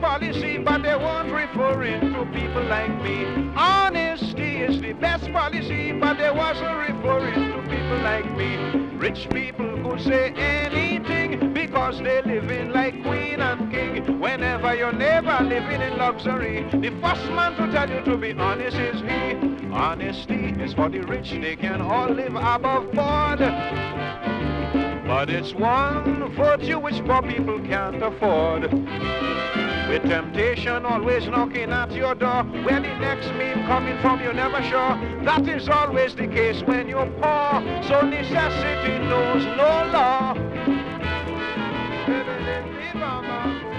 policy, but they weren't referring to people like me. Honesty is the best policy, but they wasn't referring to people like me. Rich people could say anything because they living like queen and king. Whenever your neighbor living in luxury, the first man to tell you to be honest is he. Honesty is for the rich, they can all live above board. But it's one virtue which poor people can't afford. With temptation always knocking at your door, where the next meal coming from you're never sure. That is always the case when you're poor, so necessity knows no law.